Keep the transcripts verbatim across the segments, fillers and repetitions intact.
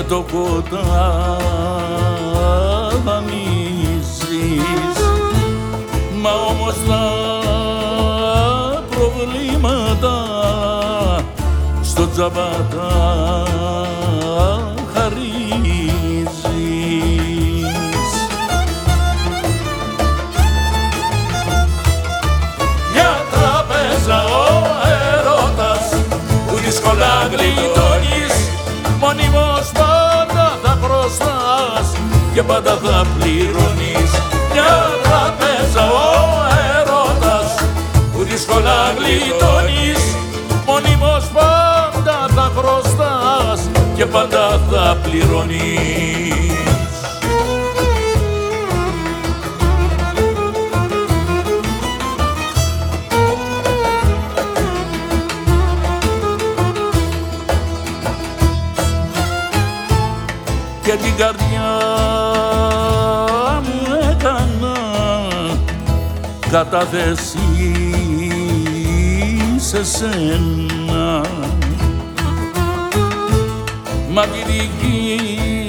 το κοντά δανείζεις, μα όμως τα προβλήματα στο τζάμπα τα χαρίζεις. Μια τράπεζα ο έρωτας που δύσκολα γλιτώνεις, μόνιμος πάντα θα χρωστάς και πάντα θα πληρώνεις. Μια τράπεζα ο έρωτας που δύσκολα γλιτώνεις, μόνιμος πάντα θα χρωστάς και πάντα θα πληρώνεις. Και την καρδιά μου έκανα κατάθεση σε σένα, μα τη δική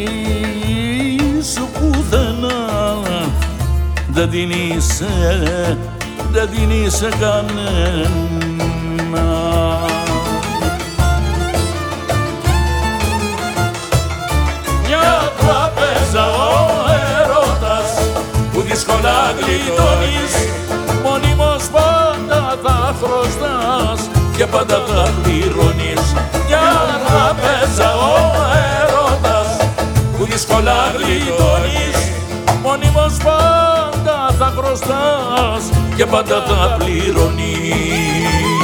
σου πουθενά δεν την είσαι, δεν την είσαι κανένα. Μια τράπεζα ο έρωτας που δύσκολα γλιτώνεις, μόνιμος πάντα θα χρωστάς και πάντα θα πληρώνεις. Μια τράπεζα ο έρωτας που δύσκολα γλιτώνεις, μόνιμος πάντα θα χρωστάς και πάντα θα πληρώνεις.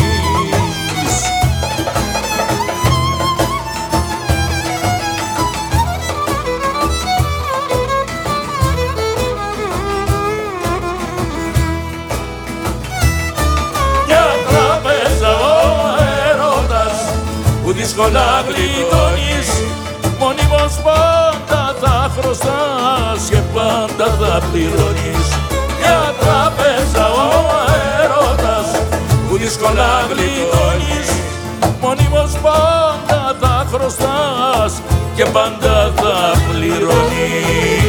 Που δύσκολα γλιτώνεις, μόνιμος πάντα θα χρωστάς και πάντα θα πληρώνεις. Μια τράπεζα ο έρωτας που δύσκολα γλιτώνεις, μόνιμος πάντα θα χρωστάς και πάντα θα πληρώνεις.